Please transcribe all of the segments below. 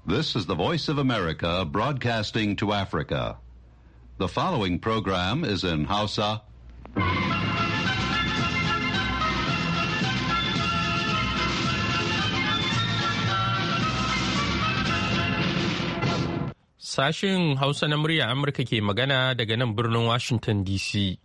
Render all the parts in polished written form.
This is the Voice of America broadcasting to Africa. The following program is in Hausa. Sashin Hausa na murya Amurka ke magana daga nan birnin Washington DC.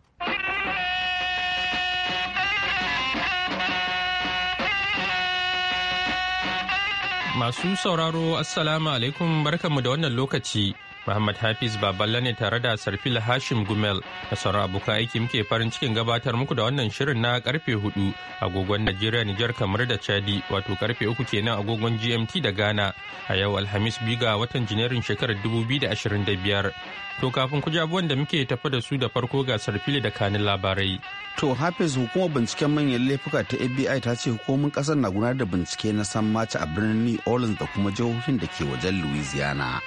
Masu sauraro Assalamu alaikum barkanmu da wannan lokaci. Muhammad Hafiz Baballa ne tare da Sarfil Hashim Gumel da sauran abokan aiki muke farin cikin gabatar muku da wannan shirin na karfe 4 agogon Najeriya, Nijar, kamar da Chadi, wato karfe 3 kenan agogon GMT da Ghana a yau Alhamis biga watan Janairun shekarar 2025. To kafin ku ji abubuwan da muke tafi da su da farko ga Sarfil da kanin labarai. To Hafiz, hukumar binciken manyan laifuka ta FBI ta ce hukumomin kasar na gudanar da bincike na sammaci a birnin New Orleans da kuma jihohin da ke wajen Louisiana.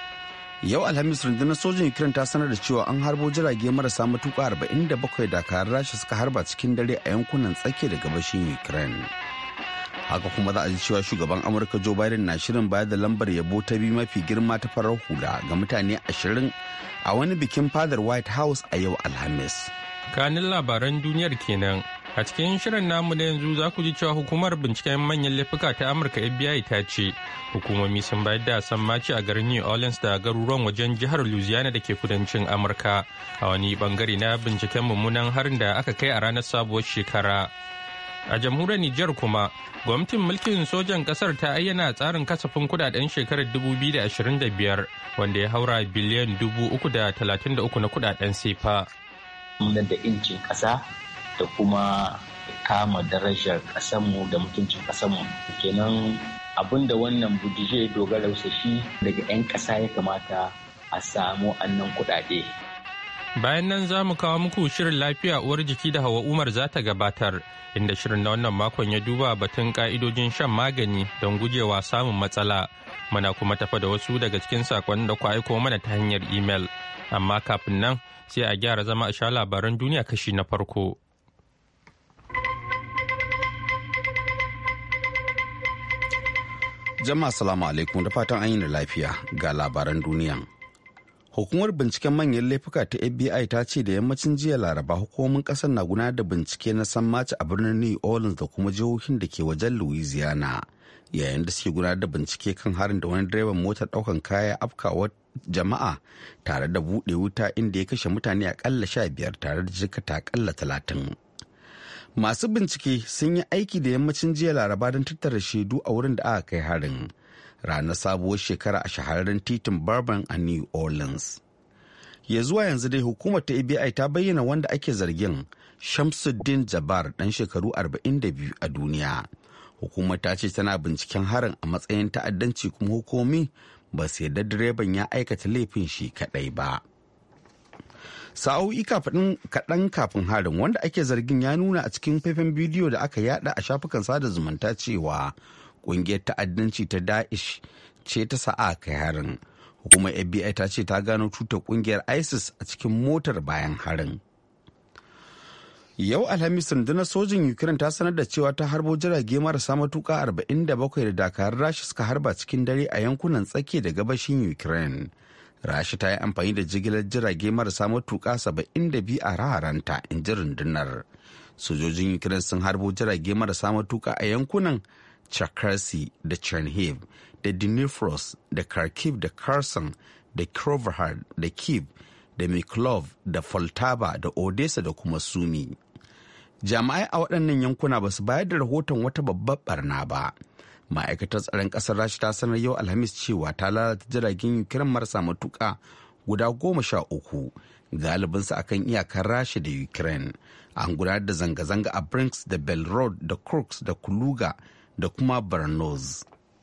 Yau Alhamis rundunar sojin Ukraine ta sanar da cewa an harbo jirage marasa matuƙa 47 dakarun Rasha suka harba cikin dare a yankunan tsakiya da gabashin Ukraine. Haka kuma za a ji cewa shugaban Amurka Joe Biden na shirin bayar da lambar yabo ta biyu mafi girma ta farar hula ga mutane 20 a wani bikin fadar White House a yau Alhamis. Kanin labaran duniyar kenan. A cikin shirin namu na yanzu za ku ji cewa hukumar binciken manyan laifuka ta Amurka FBI ta ce hukumomi sun bayar da sammaci a garin New Orleans da garuruwan wajen jihar Louisiana da ke kudancin Amurka a wani bangare na binciken mummunan harin da aka kai a ranar sabuwar shekara. A jamhuriyar Nijar kuma, gwamnatin mulkin sojan kasar ta ayyana tsarin kasafin kudaden shekarar 2025 wanda ya haura biliyan 333 na kudaden sefa. Muna da incin ƙasa da kuma kama darajar ƙasarmu da mutuncin ƙasarmu. Kenan abinda wannan budije dogara shi daga 'yan ƙasa ya kamata a samu annan kuɗaɗe. Bayan nan za mu kawo muku shirin lafiya uwar jiki da Hawa Umar za ta gabatar, inda shirin na wannan makon ya duba batun ka'idojin shan magani don gujewa samun matsala. Muna kuma tafa da wasu daga cikin sakonnin da ku aiko mana ta hanyar imel. Amma kafin nan sai a gyara zama a sha labaran duniya kashi na farko. Jama'a salamu alaikum da fatan an yi da lafiya ga labaran duniya. Hukumar binciken manyan laifuka ta FBI ta ce da yammacin jiya Laraba hukumomin kasar na gudanar da bincike na sammaci a birnin New Orleans da kuma jihohin da ke wajen Louisiana yayin da suke gudanar da bincike kan harin da wani direban motar daukan kaya afkawa jama'a tare da buɗe wuta inda ya kashe mutane akalla 15 tare da jikata akalla 30. Masu bincike sun yi aiki da yammacin jiya Laraba don tattara shaidu a wurin da aka kai harin ranar sabuwar shekara a shahararren titin Bourbon a New Orleans. Ya zuwa yanzu dai hukumar ta FBI ta bayyana wanda ake zargin Shamsuddin Jabbar dan shekaru 42 a duniya. Hukumar ta ce tana binciken harin a matsayin ta'addanci kuma hukumi ba su yarda direban ya aikata laifin shi kadai ba. Sa'o'i kaɗan kafin harin wanda ake zargin ya nuna a cikin faifan bidiyo da aka yada a shafukan sada zumunta cewa ƙungiyar ta'addanci ta Daesh ce ta sa'a kai harin. Hukumar FBI ta ce ta gano tutar ƙungiyar ISIS a cikin motar bayan harin. Yau Alhamis rundunar sojin Ukraine ta sanar da cewa ta harbo jirage marasa matuƙa 47 da dakarun Rasha suka harba cikin dare a yankunan tsakiya da gabashin Ukraine. Rasha ta yi amfani da jigilar jirage marasa matuƙa 72 a raharanta, in ji rundunar. Sojojin Ukraine sun harbo jirage marasa matuƙa a yankunan Cherkasy da Chernihiv da Dnipro da Kharkiv da Kherson da Kirovohrad da Kyiv da Mykolaiv da Poltava da Odessa da kuma Sumi. Jami'ai a waɗannan yankuna ba su bayar da rahoton wata babbar barna ba. Ma'aikatar tsaron ƙasar Rasha ta sanar yau Alhamis cewa ta lalata jiragen Ukraine marasa matuƙa guda 13 galibinsu akan iyakar Rasha da Ukraine. An gudanar da zanga-zanga a Brinks da Belgorod da Kursk da Kuluga da kuma Barnos.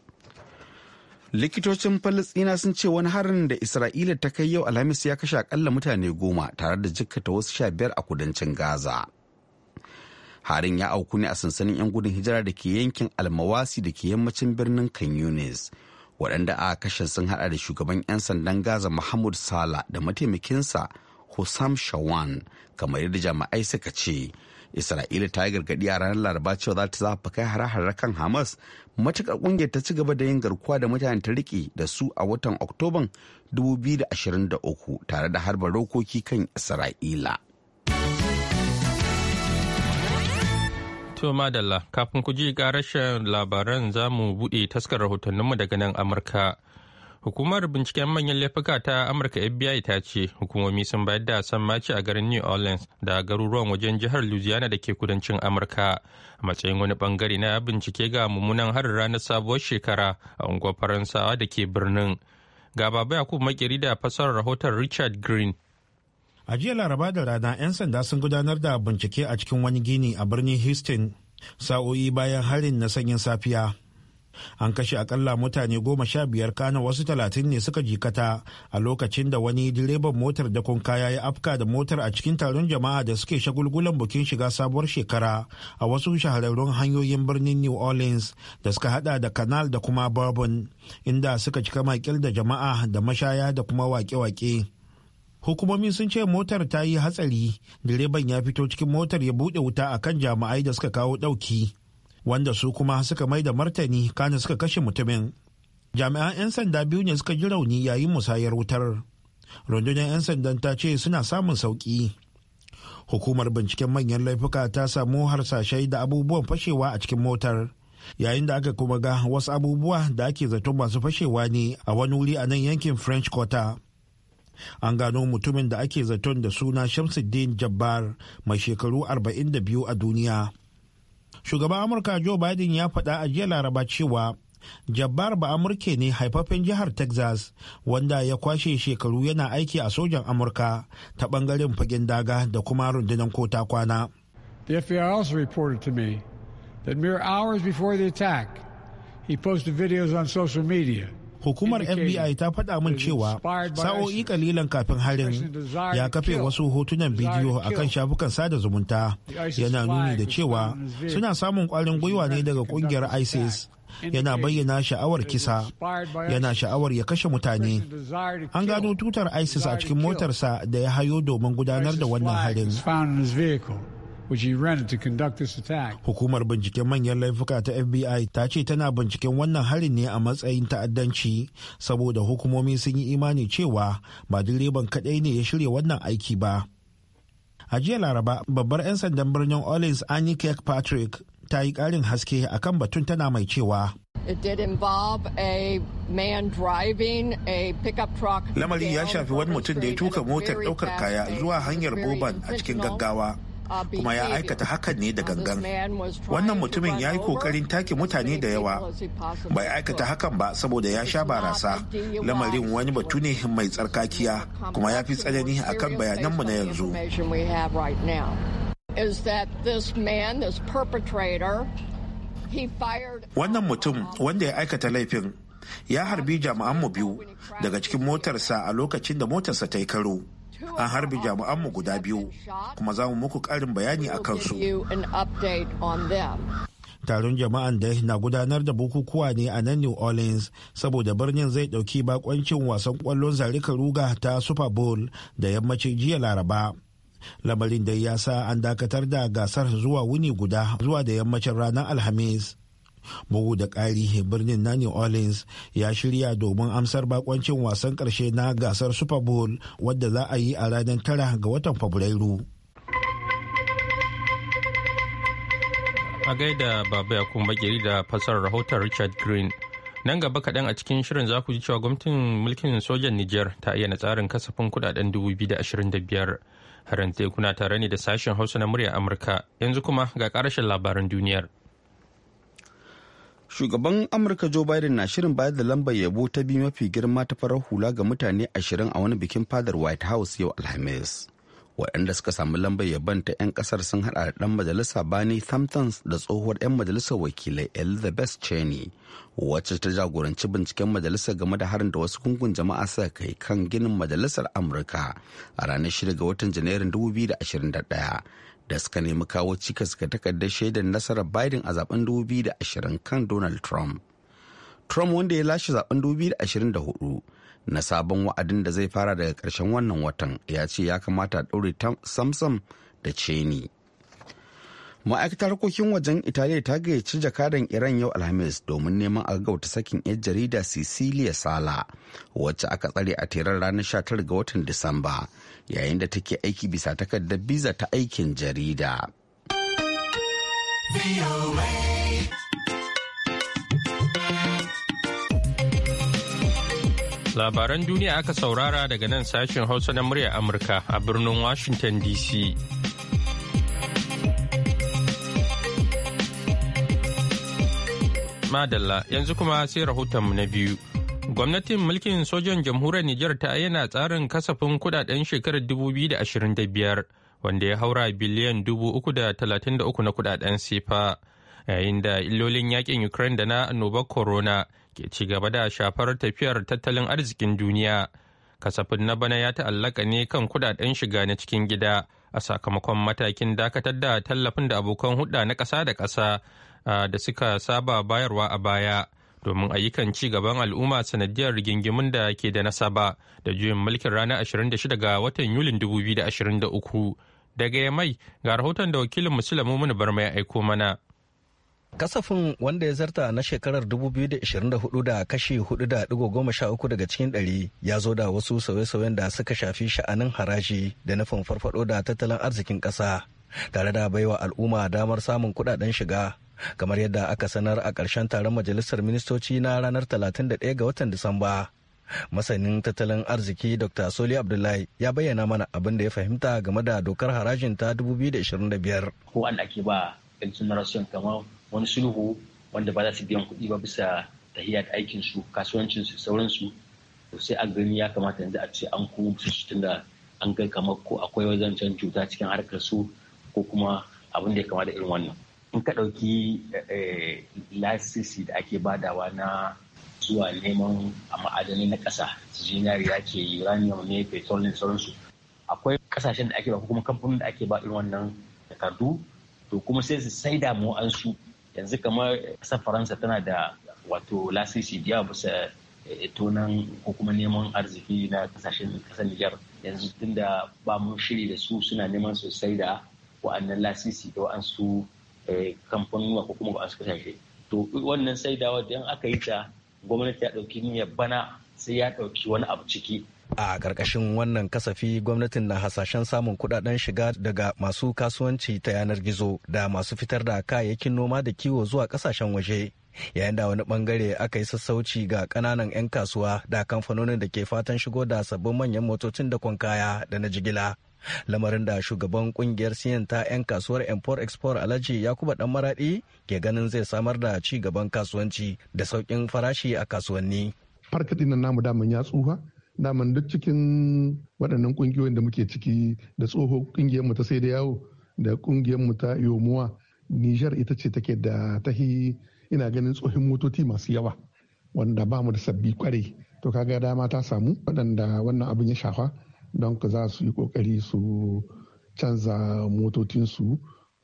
Likitocin Falasɗina sun ce wani harin da Isra'ila ta kai yau Alhamis ya kashe akalla mutane 10 tare da jikkata wasu 15 a kudancin Gaza. Harin ya auku ne a sansanin 'yan gudun hijira da ke yankin Almawasi da ke yammacin birnin Khan Yunis. Waɗanda aka kashe sun haɗa da shugaban 'yan sandan Gaza Mahmud Sala da mataimakinsa Hussam Shawan, kamar yadda jami'ai suka ce, Isra'ila ta yi gargaɗi a ranar Laraba cewa za ta zafa kai hare-hare kan Hamas matuƙar ƙungiyar ta ci gaba da yin garkuwa da mutane ta riƙe da su a watan Oktoban 2023 tare da harba rokoki kan Isra'ila. To madalla, kafin ku ji ƙarashin labaran za mu buɗe taskar rahotanninmu daga nan Amurka. Hukumar binciken manyan laifuka ta Amurka FBI ta ce hukumomi sun bayar da sammaci a garin New Orleans da garuruwan wajen jihar Louisiana da ke kudancin Amurka a matsayin wani bangare na bincike ga mummunan harin ranar sabuwar shekara a unguwar Faransawa da ke birnin. Ga Baba Yakubu Makeri da fasarar rahoton Richard Green. A jiya Laraba da rana 'yan sanda sun gudanar da bincike a cikin wani gini a birnin Houston sa'o'i bayan harin na sanyin safiya. An kashe akalla mutane 15 kana wasu 30 ne suka jikata a lokacin da wani direban motar dakon kaya ya afka da motar a cikin taron jama'a da suke shagulgulan bukin shiga sabuwar shekara a wasu shahararrun hanyoyin birnin New Orleans da suka hada da Canal da kuma Bourbon, inda suka cika makil da jama'a da mashaya da kuma wake-wake. Hukumomi sun ce motar ta yi hatsari, direban ya fito cikin motar ya buɗe wuta akan jami'ai da suka kawo ɗauki, wanda su kuma suka mai da martani kana suka kashe mutumin. Jami'an 'yan sanda biyu ne suka ji rauni yayin musayar wutar. Rundunar 'yan sandan ta ce suna samun sauki. Hukumar binciken manyan laifuka ta samu harsashai da abubuwan fashewa a cikin motar, yayin da aka kuma ga wasu abubuwa da ake zaton masu fashewa ne a wani wuri a nan yankin French Quarter. An gano mutumin da ake zaton da suna Shamsuddin Jabbar mai shekaru 42 a duniya. Shugaban Amurka Joe Biden ya faɗa a jiya Laraba cewa Jabbar ba Amurke ne haifafen jihar Texas wanda ya kwashe shekaru yana aiki a sojan Amurka ta ɓangaren fagen daga da kuma rundunar kota kwana. The FBI also reported to me that mere hours before the attack, he posted videos on social media. Hukumar FBI ta faɗa min cewa sa'o'i kalilan kafin harin ya kafe wasu hotunan bidiyo a kan shafukan sada zumunta, yana nuni da cewa suna samun ƙwarin gwiwa ne daga ƙungiyar ISIS. Yana bayyana sha'awar kisa, yana sha'awar ya kashe mutane. An gano tutar ISIS a cikin motarsa da ya hayo domin gudanar da wannan harin. Hukumar binciken manyan laifuka ta FBI ta ce tana binciken wannan harin ne a matsayin ta'addanci saboda hukumomi sun yi imani cewa ba direban kaɗai ne ya shirya wannan aiki ba. A jiya Laraba, babbar 'yan sandan birnin Orleans Annie Kirkpatrick ta yi ƙarin haske akan batun, tana mai cewa It did involve a man driving a pickup truck. Lamarin ya shafi wani mutum da ya tuka motar ɗaukar kaya zuwa hanyar Boban a cikin gaggawa. Kuma ya aikata hakan ne da gangan. Wannan mutumin ya yi kokarin take mutane da yawa. Bai aikata hakan ba saboda ya sha barasa. Lamarin wani batu ne mai tsarkakiya kuma ya fi tsanani akan bayananmu na yanzu. Wannan mutum wanda ya aikata laifin ya harbi jami'anmu biyu daga cikin motarsa a lokacin da motarsa ta yi karo. An harbi jami'anmu guda biyu, kuma za mu muku ƙarin bayani a kansu. Taron jama'an da na gudanar da bukukuwa ne a nan New Orleans saboda birnin zai ɗauki bakoncin wasan ƙwallon zarika ruga ta Super Bowl da yammacin jiya Laraba. Lamarin da ya sa an dakatar da gasar zuwa wuni guda zuwa da yammacin ranar Alhamis. Bugu da ƙari, birnin na New Orleans ya shirya domin amsar bakoncin wasan ƙarshe na gasar Super Bowl wadda za a yi a ranar 9 ga watan Fabrairu. A gaida Baba Yakun Bakeri da fasarar rahoton Richard Green. Nan gaba kaɗan a cikin shirin za ku ji cewa gwamnatin mulkin sojan Nijar ta ayyana tsarin kasafin kudaden 2025. Haran kuna tare ne da sashen Hausa na murya Amurka. Yanzu kuma ga ƙarashin labaran duniyar. Shugaban Amurka Joe Biden na shirin bayar da lambar yabo ta biyu mafi girma ta farar hula ga mutane 20 a wani bikin fadar White House yau Alhamis. Waɗanda suka samu lambar yabon ta 'yan ƙasar sun haɗa da ɗan majalisa Bernie Sanders da tsohuwar 'yan majalisar wakilai Elizabeth Cheney, wacce ta jagoranci binciken majalisar game da harin da wasu gungun jama'a suka kai kan ginin majalisar Amurka a ranar 6 ga watan Janairun 2021. Da suka nemi kawo cikas ga takardar shaidar nasarar Biden a zaben 2020 kan Donald Trump. Trump, wanda ya lashe zaben 2024 na sabon wa'adin da zai fara daga ƙarshen wannan watan, ya ce ya kamata a ɗaure Samson da Cheney. ma'aikatar harkokin wajen italiya ta gayyaci jakadan iran yau alhamis domin neman a gaggauta sakin 'yan jarida Cecilia Sala wacce aka tsare a teran ranar 19 ga watan Disamba yayin da take aiki bisa takardar biza ta aikin jarida. Labaran duniya aka saurara daga nan sashen Hausa na murya Amurka a birnin Washington DC. Madalla yanzu kuma sai rahotonmu na biyu. Gwamnatin mulkin sojan jamhuriyar Nijar ta ayyana tsarin kasafin kudaden shekarar 2025 wanda ya haura biliyan 333 na kudaden sefa yayin da illolin yakin Ukraine da na annobar corona ke ci gaba da shafar tafiyar tattalin arzikin duniya. Kasafin na bana ya ta'allaka ne kan kudaden shiga na cikin gida a sakamakon matakin dakatar da tallafin da abokan hulɗa na ƙasa da ƙasa da suka saba bayarwa a baya domin ayyukan ci gaban al'umma sanadiyar rigingimun da ke da nasaba da juyin mulkin ranar 26 ga watan Yulin 2023. Daga Yamai ga rahoton da wakilin Musulamu Muni Barma ya aiko mana. Kasafin wanda ya zarta na shekarar 2024 da kashi 4.13 daga cikin 100 ya zo da wasu sauye-sauyen da suka shafi sha'anin haraji da nufin farfado da tattalin arzikin ƙasa tare da baiwa al'umma damar samun kudaden shiga kamar yadda aka sanar a ƙarshen taron majalisar ministoci na ranar 31 ga watan Disamba. Masanin tattalin arziki Dr. Soli Abdullahi ya bayyana mana abin da ya fahimta game da dokar harajin ta 2025. Ko wanda ake ba generation kamar wani sulhu wanda ba za su biyan kuɗi ba bisa tahiyar aikin su, kasuwancin su, sauransu, to sai a gani ya kamata yanzu a ce an kuma su tunda an ga kamar ko akwai wajen can cuta cikin harkar su ko kuma abin da ya kama da irin wannan. In ka ɗauki lasisi da ake badawa na zuwa neman a ma'adanai na ƙasa, zinariya ce, uranium ne, petrol ne, sauransu. Akwai ƙasashen da ake ba ko kuma kamfanin da ake ba irin wannan takardu, to kuma sai su saida mu an su. Yanzu kamar ƙasar Faransa tana da wato lasisi da yawa bisa tonan ko kuma neman arziki na ƙasashen ƙasar Nijar. Yanzu tunda ba mu shiri da su suna neman su saida wa'annan lasisi da wa'ansu kamfanuwa ko kuma wa'ansu ƙasashe. To wannan saidawa idan aka yi ta gwamnati ya ɗauki niyyar bana sai ya ɗauki wani abu ciki. A ƙarƙashin wannan kasafi gwamnatin na hasashen samun kuɗaɗen shiga daga masu kasuwanci ta yanar gizo da masu fitar da kayayyakin noma da kiwo zuwa ƙasashen waje. Yayin da wani bangare aka yi sassauci ga ƙananan 'yan kasuwa da kamfanonin da ke fatan shigo da sabbin manyan motocin da kaya da na jigila. Lamarin da shugaban kungiyar siyan ta 'yan kasuwar import export Alhaji Yakuba Dan Maradi ke ganin zai samar da ci gaban kasuwanci da sauƙin farashi a kasuwanni. Farkaɗin nan namu daman ya tsufa, daman duk cikin waɗannan ƙungiyoyin da muke ciki da tsoho ƙungiyarmu ta sai da yawo da ƙungiyarmu ta yomuwa, Nijar ita ce take da tahi ina ganin tsohin motoci masu yawa wanda ba mu da sabbi kwarai. To kaga dama ta samu waɗanda wannan abin ya shafa don ka za su yi kokari su canza motocinsu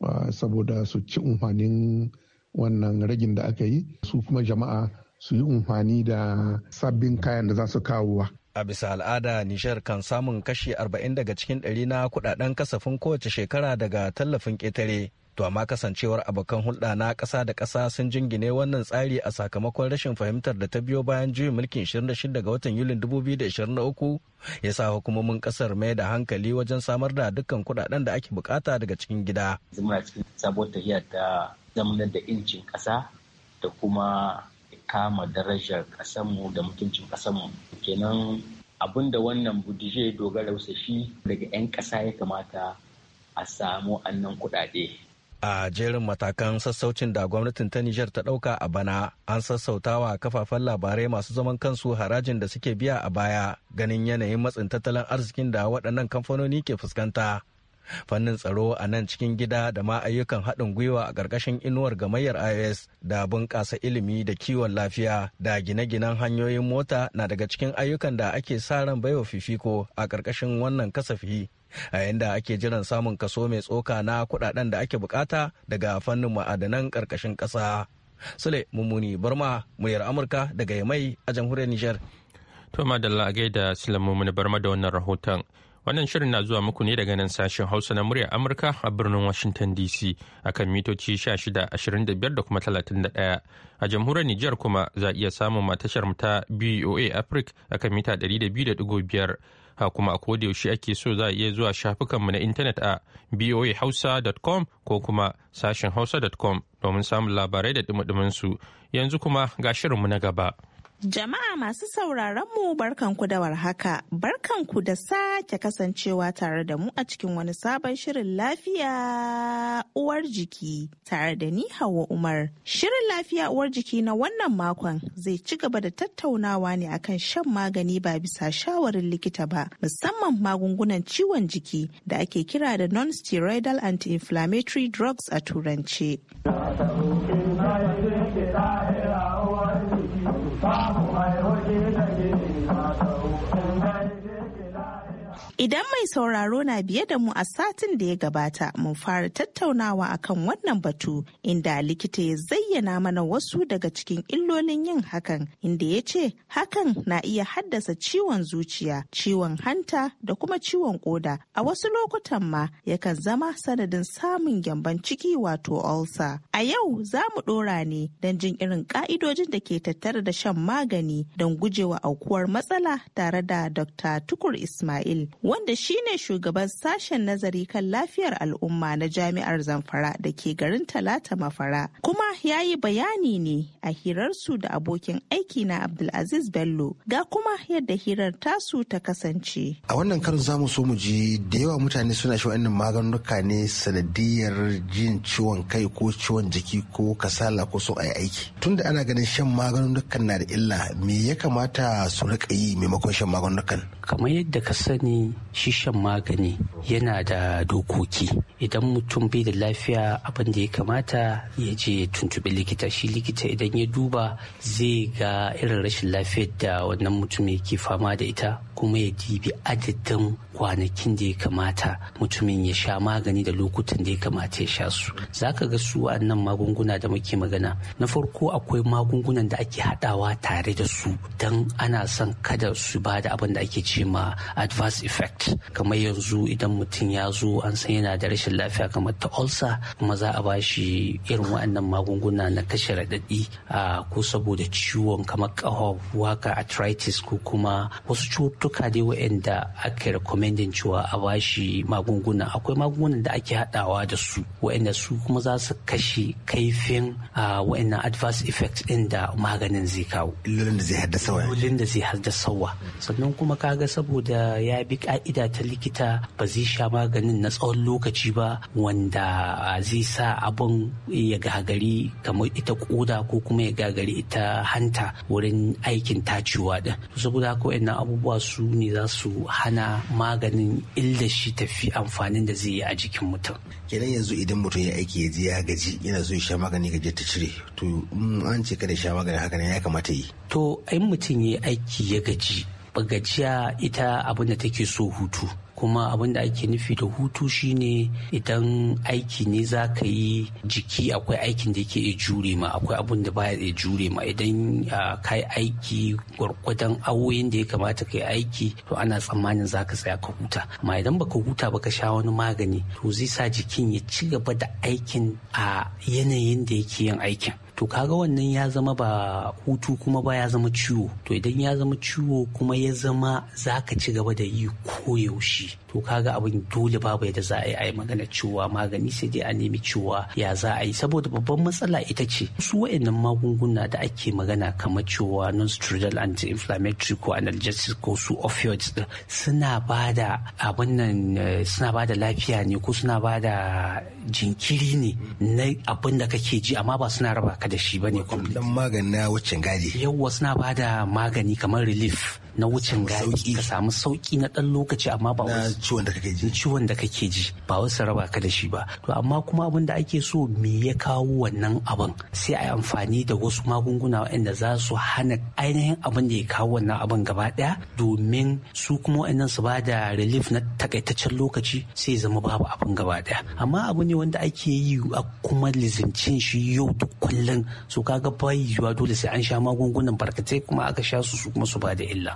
saboda su ci umfanin wannan ragin da aka yi, su kuma jama'a su yi umfani da sabbin kayan da za su kawowa. A bisa al'ada Nijar kan samun kashi 40 daga cikin 100 na kudaden kasafin kowace shekara daga tallafin ƙetare. To amma kasancewar abokan hulɗa na ƙasa da ƙasa sun jingine wannan tsari a sakamakon rashin fahimtar da ta biyo bayan juyin mulkin 26 ga watan Yulin 2023 ya sa hukumomin ƙasar mai da hankali wajen samar da dukkan kuɗaɗen da ake bukata daga cikin gida. Muna cikin sabuwar tafiya ta zamanar da incin ƙasa da kuma kama darajar ƙasarmu da mutuncin ƙasarmu. Kenan abin da wannan budije dogara shi daga 'yan ƙasa ya kamata a samu annan kuɗaɗe. A jerin matakan sassaucin da gwamnatin ta Nijar ta ɗauka a bana, an sassautawa kafafen labarai masu zaman kansu harajin da suke biya a baya, ganin yanayin matsin tattalin arzikin da waɗannan kamfanoni ke fuskanta. Fannin tsaro a nan cikin gida da ma ayyukan haɗin gwiwa a ƙarƙashin inuwar gamayyar IOS da bunƙasa ilimi da kiwon lafiya da gine-ginen hanyoyin mota na daga cikin ayyukan da ake sa ran baiwa fifiko a ƙarƙashin wannan kasafi. A yanda ake jiran samun kaso mai tsoka na kudaden da ake bukata daga fannin ma'adanan karkashin ƙasa. Sule Mummuni Barma, muryar Amurka daga Yamai a jamhuriyar Nijar. To madalla a gaida Sule Mummuni Barma da wannan rahoton. Wannan shirin na zuwa muku ne daga nan sashen Hausa na muryar Amurka a birnin Washington DC akan mitoci 1625 da kuma 31. A jamhuriyar Nijar kuma za a iya samun matashar ta BOA Africa akan mita 200.5. Ha kuma a kodayaushe ake so za a iya zuwa shafukanmu na intanet a boahausa.com ko kuma sashen hausa.com domin samun labarai da dumudumin su. Yanzu kuma ga shirinmu na gaba. Jama'a masu sauraron mu barkanku da warhaka, barkanku da sake kasancewa tare da mu a cikin wani sabon shirin lafiya uwar jiki tare da ni Hauwa Umar. Shirin lafiya uwar jiki na wannan makon zai ci gaba da tattaunawa ne akan shan magani ba bisa shawarin likita ba, musamman magungunan ciwon jiki da ake kira da non-steroidal anti-inflammatory drugs a turance. Idan mai sauraro na biye da mu a satin da ya gabata mun fara tattaunawa akan wannan batu inda likita ya zayyana mana wasu daga cikin illolin yin hakan, inda ya ce hakan na iya haddasa ciwon zuciya, ciwon hanta da kuma ciwon koda. A wasu lokutan ma yakan zama sanadin samun gyamban ciki wato ulcer. A yau za mu ɗora ne don jin irin ƙa'idojin da ke tattare da shan magani don gujewa aukuwar matsala tare da Dr. Tukur Ismail, wanda shine shugaban sashen nazari kan lafiyar al'umma na Jami'ar Zamfara da ke garin Talata Mafara. Kuma ya yi bayani ne a hirarsu da abokin aiki na Abdulaziz Bello, ga kuma yadda hirar tasu ta kasance. A wannan karin zamu so mu ji da yawa mutane suna shi wa'annan maganuka ne sanadiyar jin ciwon kai ko ciwon jiki ko kasala ko so a yi aiki. Tunda ana ganin shan maganukan na da illa, me ya kamata su rika yi maimakon shan maganukan? Kamar yadda ka sani, shi shan magani yana da dokoki. Idan mutum bai da lafiya, abin da ya kamata ya je tuntuɓi likita. Shi likita idan ya duba zai ga irin rashin lafiyar da wannan mutum yake fama da ita, kuma ya dibi adadin kwanakin da ya kamata mutumin ya sha magani da lokutan da ya kamata ya sha su. Za ka ga su nan magunguna da muke magana, na farko akwai magungunan da ake haɗawa tare da su don ana son kada su ba da abin da ake ce ma adverse effect. Kamar yanzu idan mutum ya zo an san yana da rashin lafiya kamar ta ulcer, kuma za a ba shi irin waɗannan magunguna na kashe raɗaɗi ko saboda ciwon kamar ƙaho, waka arthritis ko kuma wasu cututtuka dai waɗanda ake recommending cewa a ba shi magunguna. Akwai magungunan da ake haɗawa da su waɗanda su kuma za su kashe kaifin waɗannan adverse effects ɗin da maganin zai kawo. Illolin da zai haddasa wa. Sannan kuma kaga saboda ya bi ka'ida ta likita ba zai sha maganin na tsawon lokaci ba wanda zai sa abun ya gagari kamar ita koda ko kuma ya gagari ita hanta wurin aikin tacewa din. Saboda haka waɗannan abubuwa su ne za su hana maganin illa shi tafi amfanin da zai yi a jikin mutum. Kenan yanzu idan mutum ya aiki ya je ya gaji yana so ya sha magani gaji ta cire, to an ce kada sha magani haka ne ya kamata yi. To in mutum ya aiki ya gaji, gajiya ita abin da take so hutu, kuma abin da ake nufi da hutu shine idan aiki ne za ka yi jiki, akwai aikin da yake iya jure ma, akwai abin da baya iya jure ma. Idan ka yi aiki gwargwadon awoyin da ya kamata ka yi aiki, to ana tsammanin za ka tsaya ka huta. Amma idan baka huta ba ka sha wani magani, to zai sa jikin ya ci gaba da aikin a yanayin da yake yin aikin. To kaga wannan ya zama ba hutu kuma ba ya zama ciwo. To idan ya zama ciwo kuma ya zama za ka ci gaba da yi koyaushe, to kaga abin dole babu yadda za a yi magana cewa magani, sai dai a nemi cewa ya za a yi. Saboda babban matsala ita ce su wa'annan magunguna da ake magana kamar cewa non-steroidal anti-inflammatory ko analgesics ko su opioids din suna ba da abin nan, suna ba da lafiya ne ko suna ba da jinkiri ne na abin da kake ji, amma ba suna raba ka da shi bane. Dan magani na wucin gadi. Yawwa suna ba da magani kamar relief na wucin gadi, ka samu sauki na dan lokaci, amma ba ciwon da kake ji ba wasu raba ka da shi ba. To amma kuma abin da ake so, me ya kawo wannan abin, sai a yi amfani da wasu magunguna waɗanda za su hana ainihin abin da ya kawo wannan abin gaba ɗaya, domin su kuma waɗannan su ba da relief na takaitaccen lokaci, sai zama babu abin gaba ɗaya. Amma abu ne wanda ake yi a kuma lizincin shi yau da kullum, so kaga bai yiwuwa dole sai an sha magungunan barkatai kuma aka sha su kuma su ba da illa.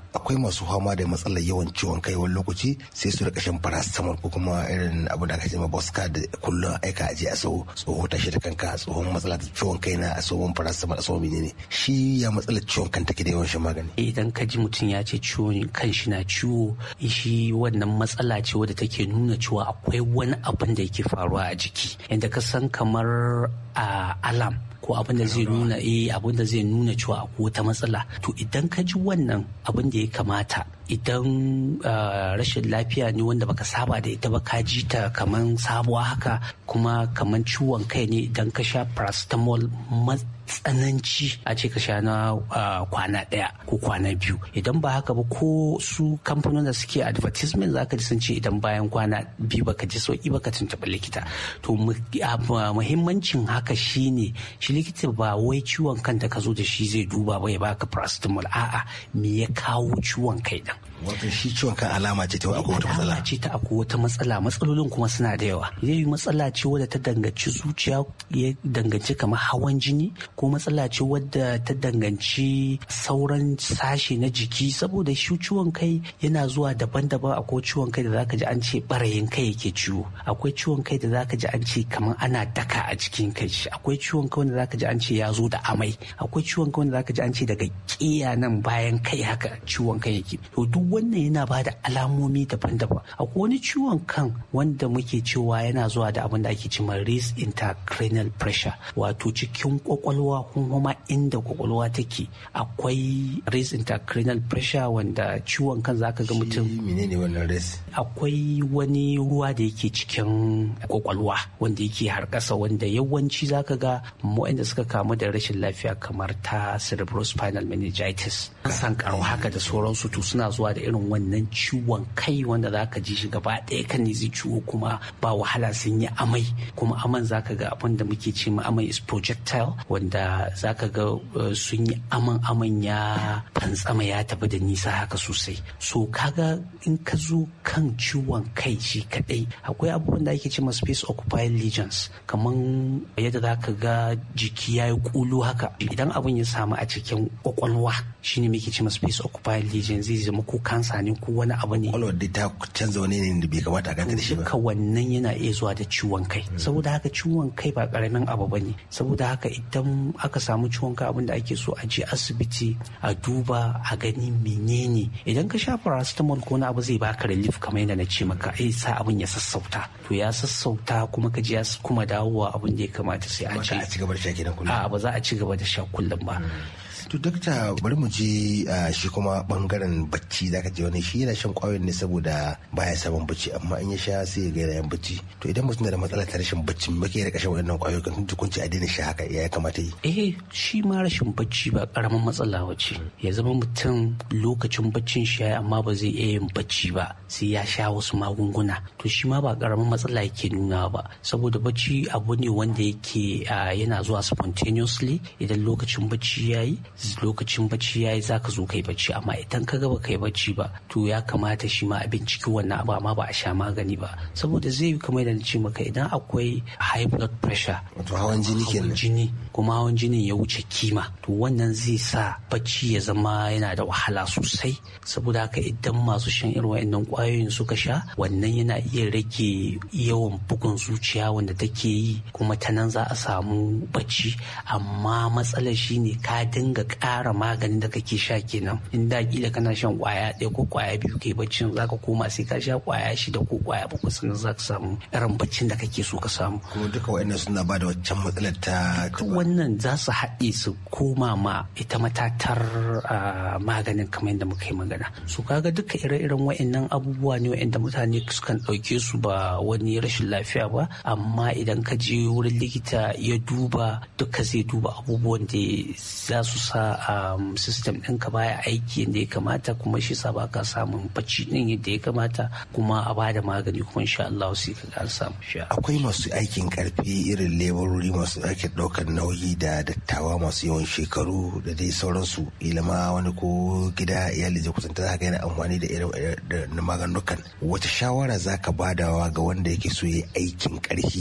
akwai masu fama da matsalar yawan ciwon kai wani lokaci sai su rika shan paracetamol ko kuma irin abu da aka ce ma boska da kullum aika aje a tsoho tashi da kanka tsohon matsala ta ciwon kai na a tsohon paracetamol a tsohon menene shi ya matsalar ciwon kan take da yawan shan magani. Idan ka ji mutum ya ce ciwon kan shi na ciwo, shi wannan matsala ce wadda take nuna cewa akwai wani abin da yake faruwa a jiki, inda ka san kamar alam ko abin da zai nuna abin da zai nuna cewa akwai wata matsala. To idan ka ji wannan abin da ya kamata, idan rashin lafiya ne wanda baka saba da ita ba, ka ji ta kaman sabuwa haka, kuma kaman ciwon kai ne, idan ka sha paracetamol tsananci a ce ka sha na kwana 1 ko kwana 2. Idan ba haka ba, ko su kamfanonin da suke advertisement za ka ji sun ce idan bayan kwana 2 baka ji sauki baka tuntuɓi likita. To muhimmancin haka shine shi likita ba wai ciwon kan da ka zo da shi zai duba ba ya baka paracetamol, a'a me ya kawo ciwon kai din. Wato shi ciwon kan alama ce ta akwai wata matsala. Alama ce ta akwai wata matsala. Matsalolin kuma suna da yawa. Zai yi matsala ce wadda ta danganci zuciya, ya danganci kamar hawan jini, ko matsala ce wadda ta danganci sauran sashe na jiki, saboda shi ciwon kai yana zuwa daban-daban. Akwai ciwon kai da zaka ji an ce barayin kai yake ciwo, akwai ciwon kai da zaka ji an ce kamar ana daka a cikin kai, akwai ciwon kai wanda zaka ji an ce ya zo da amai, akwai ciwon kai wanda zaka ji an ce daga kiya nan bayan kai haka ciwon kai yake. To duk wannan yana ba da alamomi daban-daban. Akwai wani ciwon kan wanda muke cewa yana zuwa da abin da ake cewa raised intracranial pressure, wato cikin kwakwalwa kuma inda kwakwalwa take akwai raised intracranial pressure, wanda ciwon kan zaka ga mutum. Menene wannan raised? Akwai wani ruwa da yake cikin kwakwalwa wanda yake harkasa, wanda yawanci zaka ga waɗanda suka kamu da rashin lafiya kamar ta cerebrospinal meningitis, sankarau haka da sauransu, to suna zuwa da irin wannan ciwon kai wanda zaka ji shi gaba ɗaya kan ne zai ciwo, kuma ba wahala sun yi amai, kuma aman zaka ga abin da muke ce ma amai is projectile, wanda zaka ga sun yi aman ya fantsama ya tafi da nisa haka sosai. So kaga in ka zo kan ciwon kai shi kadai, akwai abubuwan da ake ce ma space occupied lesions, kaman yadda zaka ga jiki ya yi kulu haka. Idan abin ya samu a cikin kwakwalwa shine muke ce ma space occupied lesions, zai zama ko kansa ne ko wani abu ne. Kwakwalwar da ta canza wani ne da bai kamata a ganta da shi ba. Duka wannan yana iya zuwa da ciwon kai. Saboda haka ciwon kai ba karamin abu bane. Saboda haka idan aka samu ciwon kai, abin da ake so a je asibiti a duba a gani menene. Idan ka sha paracetamol ko wani abu zai baka relief kamar yadda na ce maka, sa abin ya sassauta. To ya sassauta kuma ka ji ya kuma dawowa abin da ya kamata sai a ce. Ba a ci gaba da sha kenan kullum. A'a, ba za a ci gaba da sha kullum ba. To dakta, bari mu je shi kuma bangaren bacci. Zaka je wani shi yana shan kwayoyin ne saboda baya samun bacci, amma in ya sha sai ya ga yana bacci. To idan mutum da matsala ta rashin bacci, me ke rika shan wannan kwayoyin kan tukunci a daina sha haka, ya kamata yi? Shi ma rashin bacci ba karamin matsala wace. Ya zama mutum lokacin baccin shi yayi amma ba zai iya yin bacci ba, sai ya sha wasu magunguna. To shi ma ba karamin matsala yake nuna ba, saboda bacci abu ne wanda yake yana zuwa spontaneously. Idan lokacin bacci yayi zaka zo kai bacci, amma idan ka ga ba kai bacci ba, to ya kamata shi ma a binciki wannan abu, amma ba a sha magani ba. Saboda zai yi kamar da na ce maka, idan akwai high blood pressure, wato hawan jini, kuma hawan jinin ya wuce kima, to wannan zai sa bacci ya zama yana da wahala sosai. Saboda haka idan masu shan irin wa'annan kwayoyin suka sha, wannan yana iya rage yawan bugun zuciya wanda take yi, kuma ta nan za a samu bacci. Amma matsalar shine ka dinga ƙara maganin da kake sha kenan. In da kila kana shan kwaya 1 ko kwaya 2 kai baccin, zaka koma sai ka sha kwaya 6 ko kwaya 7 sannan zaka samu irin baccin da kake so ka samu. Kuma duka wa'annan suna ba da waccan matsalar ta wannan za su haɗe su koma ma ita matatar maganin kamar yadda muka yi magana. So kaga duka ire-iren wa'annan abubuwa ne wa'anda mutane sukan ɗauke su ba wani rashin lafiya ba, amma idan ka je wurin likita ya duba, duka zai duba abubuwan da za su sa system ɗinka baya aiki yadda ya kamata, kuma shi sa baka samun bacci ɗin yadda ya kamata, kuma a bada magani kuma insha Allah sai ka ga samu sha. Akwai masu aikin karfi irin leburori, masu aikin ɗaukar nauyi, da dattawa masu yawan shekaru da dai sauransu. Ilama wani ko gida iyali zai kusanta haka yana amfani da irin maganukan. Wace shawara zaka badawa ga wanda yake so ya aikin karfi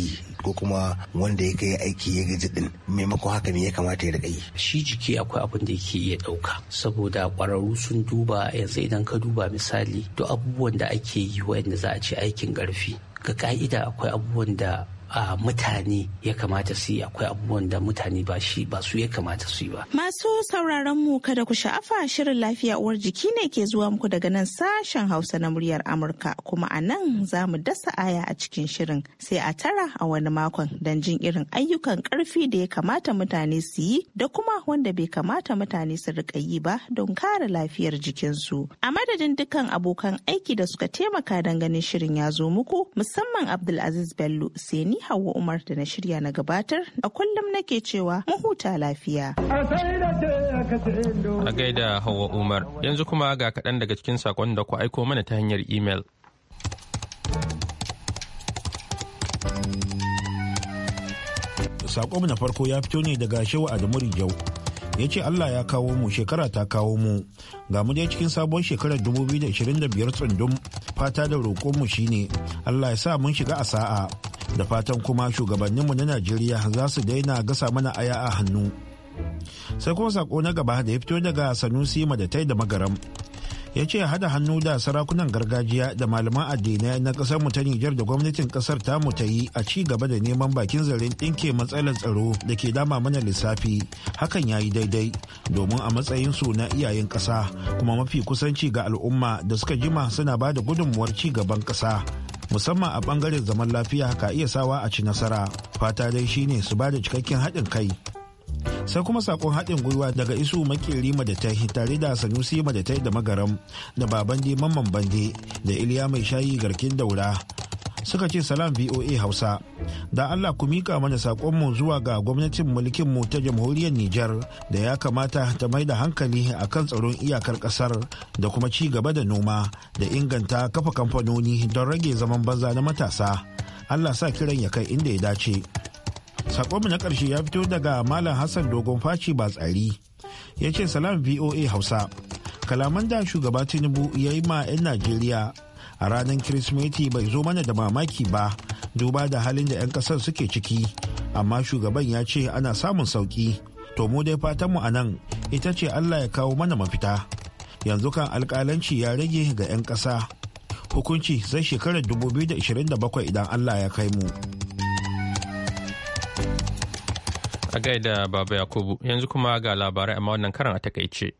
ko kuma wanda ya kai aiki ya gaji din maimakon haka me ya kamata ya riƙa yi? Shi jiki akwai abin da yake iya ɗauka saboda ƙwararru sun duba. Yanzu idan ka duba misali duk abubuwan da ake yi waɗanda za a ce aikin ƙarfi ga ka'ida akwai abubuwan da mutane ya kamata su yi, akwai abubuwan da mutane ba su ya kamata su yi ba. Masu sauraron mu kada ku sha'afa, shirin lafiya uwar jiki ne ke zuwa muku daga nan sashen Hausa na muryar Amurka, kuma a nan za mu dasa aya a cikin shirin, sai a tara a wani makon don jin irin ayyukan karfi da ya kamata mutane su yi da kuma wanda bai kamata mutane su rika yi ba don kare lafiyar jikinsu. A madadin dukkan abokan aiki da suka taimaka don ganin shirin ya zo muku, musamman Abdulaziz Bello, sai ni Hauwa Umar da na shirya na gabatar, a kullum nake cewa mu huta lafiya. A gaida Hauwa Umar, yanzu kuma ga kaɗan daga cikin saƙon da ku aiko mana ta hanyar imel. Saƙonmu na farko ya fito ne daga Shehu Adamu Rijau. Ya ce Allah ya kawo mu, shekara ta kawo mu, ga mu dai cikin sabon shekarar 2025 tsundum. Fata da roƙonmu shine Allah ya sa mun shiga a sa'a, da fatan kuma shugabanninmu na Najeriya za su daina gasa mana aya a hannu. Sai kuma sako na gaba da ya fito daga Sanusi Madatai da Magaram. Ya ce hada hannu da sarakunan gargajiya da malaman addinai na kasar mu ta Nijar da gwamnatin kasar tamu ta yi a ci gaba da neman bakin zaren ɗinke matsalar tsaro da ke dama mana lissafi, hakan ya yi daidai, domin a matsayin su na iyayen ƙasa kuma mafi kusanci ga al'umma da suka jima suna ba da gudunmuwar ci gaban ƙasa, musamman a bangaren zaman lafiya ka iya sawa a ci nasara. Fata dai shine su ba da cikakken haɗin kai. Sai kuma sakon haɗin gwiwa daga Isu Makeri Madatai tare da Sanusi Madatai da Magaram da Babande Mamman Bande da Iliya Mai Shayi Garkin Daura. Suka ce salam VOA Hausa, da Allah ku mika mana sakonmu zuwa ga gwamnatin mulkinmu ta jamhuriyar Nijar da ya kamata ta mai da hankali a kan tsaron iyakar kasar da kuma ci gaba da noma da inganta kafa kamfanoni don rage zaman banza na matasa. Allah sa kiran ya kai inda ya dace. Sakonmu na ƙarshe ya fito daga Malam Hassan Dogon Faci Batsari. Ya ce salam VOA Hausa, kalaman da shugaba Tinubu ya yi ma 'yan Najeriya a ranar Kirsimeti bai zo mana da mamaki ba, duba da halin da 'yan ƙasar suke ciki, amma shugaban ya ce ana samun sauƙi. To mu dai fatanmu a nan ita ce Allah ya kawo mana mafita. Yanzu kan alƙalanci ya rage ga 'yan ƙasa. Hukunci sai shekarar 2027 idan Allah ya kai mu. A gaida Baba Yakubu, yanzu kuma ga labarai amma wannan karan a takaice.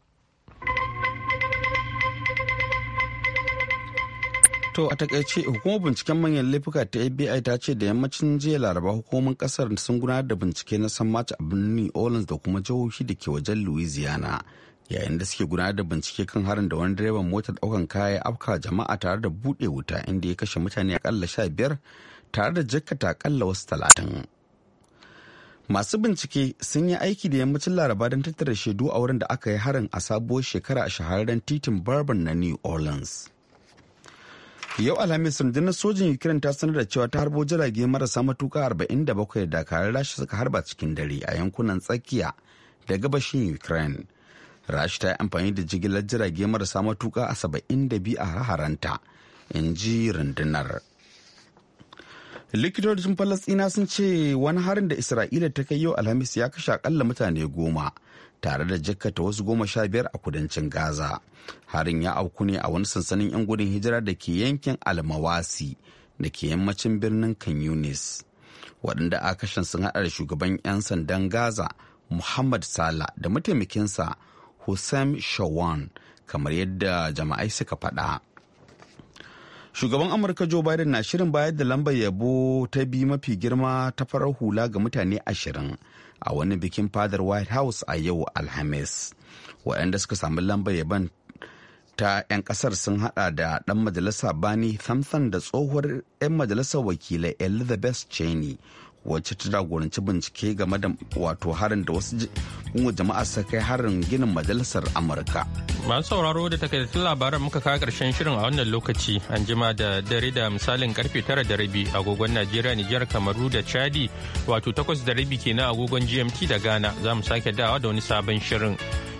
To a takaice hukumar binciken manyan laifuka ta FBI ta ce da yammacin jiya Laraba hukumomin kasar sun gudanar da bincike na sammaci a birnin New Orleans da kuma jihohi da ke wajen Louisiana, yayin da suke gudanar da bincike kan harin da wani direban motar daukan kaya ya afka jama'a tare da buɗe wuta, inda ya kashe mutane akalla 15 tare da jikkata akalla wasu 30. Masu bincike sun yi aiki da yammacin Laraba don tattara shaidu a wurin da aka yi harin a sabuwar shekara a shahararren titin Bourbon na New Orleans. Yau Alhamis, rundunar sojin Ukraine ta sanar da cewa ta harbo jirage marasa matuka 47 da dakarun Rasha suka harba cikin dare a yankunan tsakiya da gabashin Ukraine. Rasha ta yi amfani da jigilar jirage marasa matuka a 72 a haranta, in ji rundunar. Likitocin Falasɗina sun ce wani harin da Isra'ila ta kai yau Alhamis ya kashe akalla mutane 10 tare da jikkata wasu 15 a kudancin Gaza. Harin ya auku ne a wani sansanin 'yan gudun hijira da ke yankin Almawasi da ke yammacin birnin Khan Yunis. Waɗanda aka kashe sun haɗa da shugaban 'yan sandan Gaza Muhammad Sala da mataimakinsa Hussein Shawan, kamar yadda jama'ai suka faɗa. Shugaban Amurka Joe Biden na shirin bayar da lambar yabo ta biyu mafi girma ta farar hula ga mutane 20 a wani bikin fadar White House a yau Alhamis. Waɗanda suka samu lambar yabon ta 'yan ƙasar sun hada da ɗan majalisa Bernie Thompson da tsohuwar 'yan majalisar wakilai Elizabeth Cheney, wacce ta jagoranci bincike game da wato harin da wasu jama'a suka kai harin ginin majalisar Amurka. Masu sauraro da takaitattun labaran muka kawo karshen shirin a wannan lokaci. An jima da dare da misalin karfe 9:30 agogon Najeriya, Nijar, Kamaru da Chadi, wato 8:30 kenan agogon GMT da Ghana, za mu sake dawa da wani sabon shirin.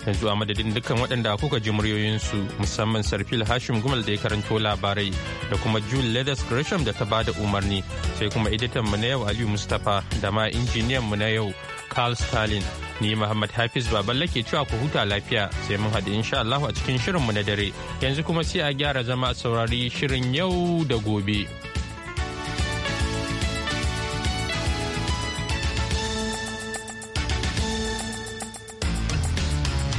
yanzu a madadin dukkan waɗanda kuka ji muryoyinsu musamman Sarfil Hashim Gumal da ya karanto labarai da kuma Jule Leathers Gresham da ta bada umarni sai kuma editan mu na yau Aliyu Mustapha da ma injiniyan mu na yau Carl Stalin. Ni Muhammad Hafiz Baballe ke cewa ku huta lafiya sai mun haɗu insha Allah a cikin shirinmu na dare. Yanzu kuma sai a gyara zama a saurari shirin yau da gobe.